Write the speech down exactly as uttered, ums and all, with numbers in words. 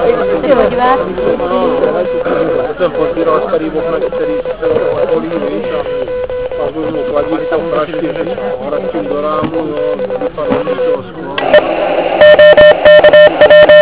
Jo, diváci. To jsem pozbíral starý okna, který se okolí, víš, a pak vezmu kladívko, praštím, praštím do rámu, jo, vypadlo mi z toho sklo.